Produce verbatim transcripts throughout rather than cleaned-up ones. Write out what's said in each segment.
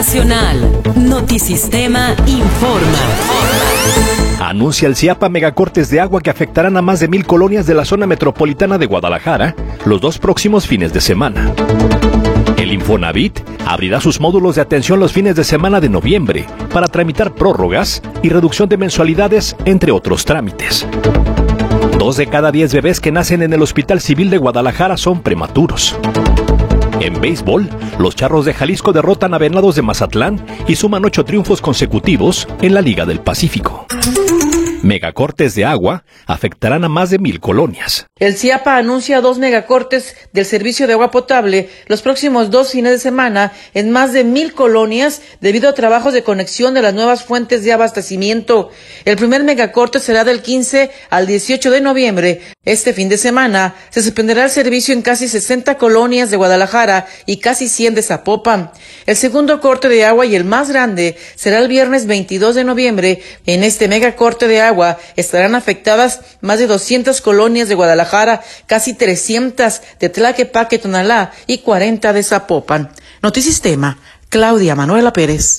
Nacional. Notisistema informa. Anuncia el CIAPA megacortes de agua que afectarán a más de mil colonias de la zona metropolitana de Guadalajara los dos próximos fines de semana. El Infonavit abrirá sus módulos de atención los fines de semana de noviembre para tramitar prórrogas y reducción de mensualidades, entre otros trámites. Dos de cada diez bebés que nacen en el Hospital Civil de Guadalajara son prematuros. En béisbol, los Charros de Jalisco derrotan a Venados de Mazatlán y suman ocho triunfos consecutivos en la Liga del Pacífico. Megacortes de agua afectarán a más de mil colonias. El CIAPA anuncia dos megacortes del servicio de agua potable los próximos dos fines de semana en más de mil colonias debido a trabajos de conexión de las nuevas fuentes de abastecimiento. El primer megacorte será del quince al dieciocho de noviembre. Este fin de semana se suspenderá el servicio en casi sesenta colonias de Guadalajara y casi cien de Zapopan. El segundo corte de agua y el más grande será el viernes veintidós de noviembre. En este megacorte de agua estarán afectadas más de doscientas colonias de Guadalajara, casi trescientas de Tlaquepaque, Tonalá y cuarenta de Zapopan. Notisistema, Claudia Manuela Pérez.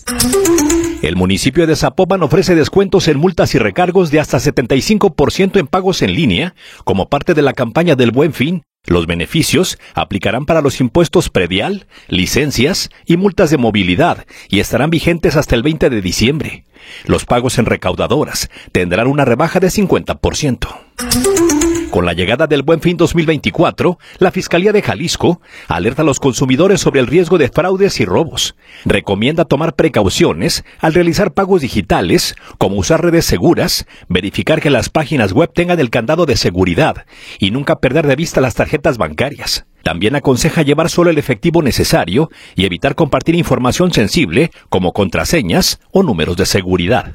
El municipio de Zapopan ofrece descuentos en multas y recargos de hasta setenta y cinco por ciento en pagos en línea como parte de la campaña del Buen Fin. Los beneficios aplicarán para los impuestos predial, licencias y multas de movilidad y estarán vigentes hasta el veinte de diciembre. Los pagos en recaudadoras tendrán una rebaja de cincuenta por ciento. Con la llegada del Buen Fin dos mil veinticuatro, la Fiscalía de Jalisco alerta a los consumidores sobre el riesgo de fraudes y robos. Recomienda tomar precauciones al realizar pagos digitales, como usar redes seguras, verificar que las páginas web tengan el candado de seguridad y nunca perder de vista las tarjetas bancarias. También aconseja llevar solo el efectivo necesario y evitar compartir información sensible como contraseñas o números de seguridad.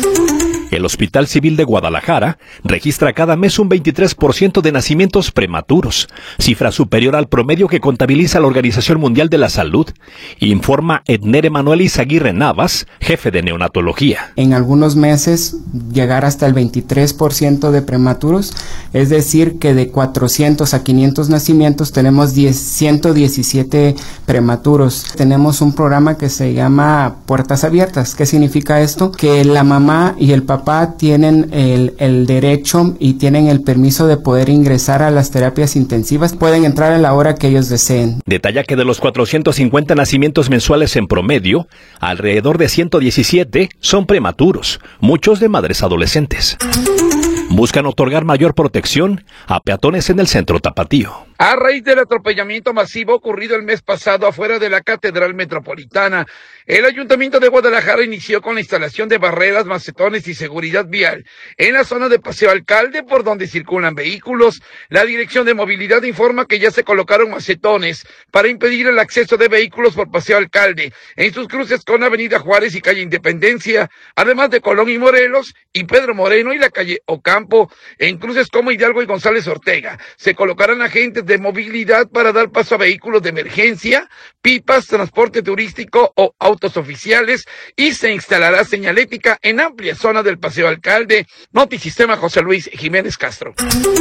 El Hospital Civil de Guadalajara registra cada mes un veintitrés por ciento de nacimientos prematuros, cifra superior al promedio que contabiliza la Organización Mundial de la Salud, informa Edner Emanuel Izaguirre Navas, jefe de neonatología. En algunos meses llegar hasta el veintitrés por ciento de prematuros, es decir que de cuatrocientos a quinientos nacimientos tenemos ciento diecisiete prematuros. Tenemos un programa que se llama Puertas Abiertas. ¿Qué significa esto? Que la mamá y el papá papá tienen el, el derecho y tienen el permiso de poder ingresar a las terapias intensivas. Pueden entrar a la hora que ellos deseen. Detalla que de los cuatrocientos cincuenta nacimientos mensuales en promedio, alrededor de ciento diecisiete son prematuros, muchos de madres adolescentes. Buscan otorgar mayor protección a peatones en el centro tapatío. A raíz del atropellamiento masivo ocurrido el mes pasado afuera de la Catedral Metropolitana, el Ayuntamiento de Guadalajara inició con la instalación de barreras, macetones y seguridad vial en la zona de Paseo Alcalde por donde circulan vehículos. La Dirección de Movilidad informa que ya se colocaron macetones para impedir el acceso de vehículos por Paseo Alcalde en sus cruces con Avenida Juárez y Calle Independencia, además de Colón y Morelos y Pedro Moreno y la calle Ocampo. En cruces como Hidalgo y González Ortega se colocarán agentes de movilidad para dar paso a vehículos de emergencia, pipas, transporte turístico o autos oficiales, y se instalará señalética en amplia zona del Paseo Alcalde. Notisistema, José Luis Jiménez Castro.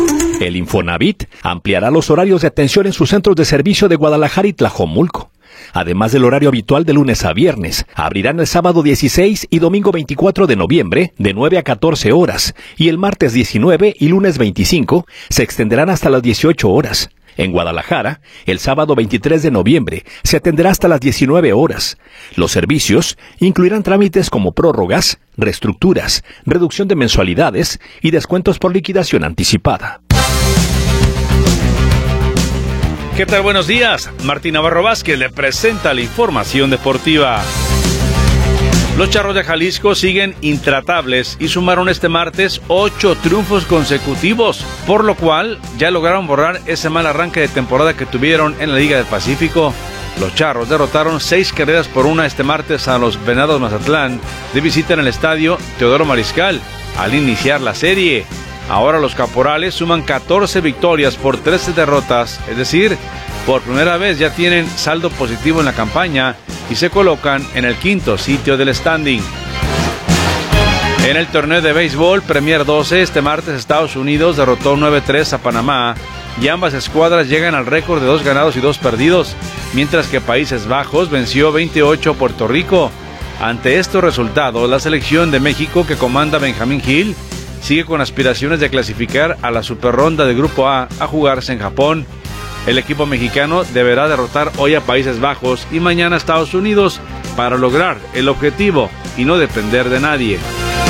El Infonavit ampliará los horarios de atención en sus centros de servicio de Guadalajara y Tlajomulco. Además del horario habitual de lunes a viernes, abrirán el sábado dieciséis y domingo veinticuatro de noviembre de nueve a catorce horas, y el martes diecinueve y lunes veinticinco se extenderán hasta las dieciocho horas. En Guadalajara, el sábado veintitrés de noviembre se atenderá hasta las diecinueve horas. Los servicios incluirán trámites como prórrogas, reestructuras, reducción de mensualidades y descuentos por liquidación anticipada. ¿Qué tal? Buenos días. Martín Navarro Vázquez le presenta la información deportiva. Los Charros de Jalisco siguen intratables y sumaron este martes ocho triunfos consecutivos, por lo cual ya lograron borrar ese mal arranque de temporada que tuvieron en la Liga del Pacífico. Los Charros derrotaron seis carreras por una este martes a los Venados Mazatlán de visita en el estadio Teodoro Mariscal al iniciar la serie. Ahora los Caporales suman catorce victorias por trece derrotas, es decir, por primera vez ya tienen saldo positivo en la campaña y se colocan en el quinto sitio del standing. En el torneo de béisbol Premier doce, este martes Estados Unidos derrotó nueve tres a Panamá y ambas escuadras llegan al récord de dos ganados y dos perdidos, mientras que Países Bajos venció veintiocho a Puerto Rico. Ante estos resultados, la selección de México que comanda Benjamín Gil sigue con aspiraciones de clasificar a la superronda de Grupo A a jugarse en Japón. El equipo mexicano deberá derrotar hoy a Países Bajos y mañana a Estados Unidos para lograr el objetivo y no depender de nadie.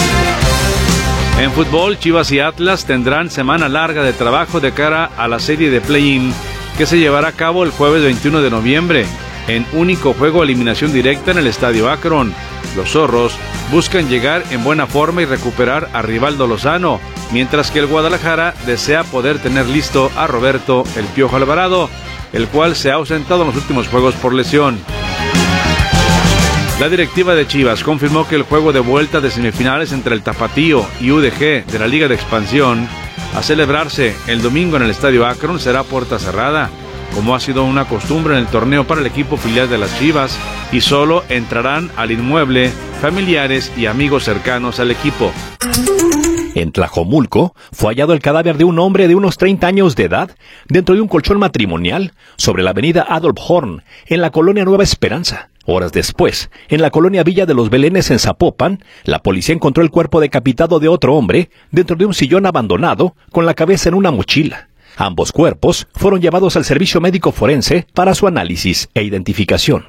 En fútbol, Chivas y Atlas tendrán semana larga de trabajo de cara a la serie de play-in que se llevará a cabo el jueves veintiuno de noviembre, en único juego eliminación directa en el Estadio Akron. Los zorros buscan llegar en buena forma y recuperar a Rivaldo Lozano, mientras que el Guadalajara desea poder tener listo a Roberto El Piojo Alvarado, el cual se ha ausentado en los últimos juegos por lesión. La directiva de Chivas confirmó que el juego de vuelta de semifinales entre el Tapatío y U D G de la Liga de Expansión, a celebrarse el domingo en el Estadio Akron, será puerta cerrada, como ha sido una costumbre en el torneo para el equipo filial de las Chivas, y solo entrarán al inmueble familiares y amigos cercanos al equipo. En Tlajomulco fue hallado el cadáver de un hombre de unos treinta años de edad dentro de un colchón matrimonial sobre la avenida Adolf Horn, en la colonia Nueva Esperanza. Horas después, en la colonia Villa de los Belenes en Zapopan, la policía encontró el cuerpo decapitado de otro hombre dentro de un sillón abandonado con la cabeza en una mochila. Ambos cuerpos fueron llevados al servicio médico forense para su análisis e identificación.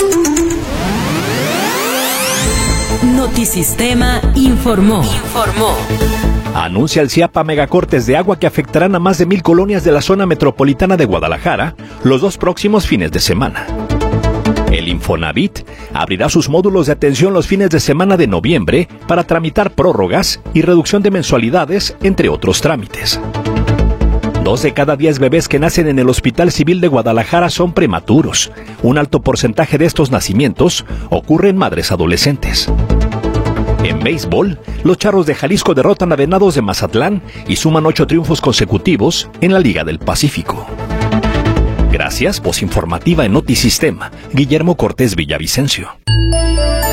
Notisistema informó. Informó. Anuncia el CIAPA megacortes de agua que afectarán a más de mil colonias de la zona metropolitana de Guadalajara los dos próximos fines de semana. El Infonavit abrirá sus módulos de atención los fines de semana de noviembre para tramitar prórrogas y reducción de mensualidades, entre otros trámites. Dos de cada diez bebés que nacen en el Hospital Civil de Guadalajara son prematuros. Un alto porcentaje de estos nacimientos ocurre en madres adolescentes. En béisbol, los Charros de Jalisco derrotan a Venados de Mazatlán y suman ocho triunfos consecutivos en la Liga del Pacífico. Gracias, voz informativa en Notisistema, Guillermo Cortés Villavicencio.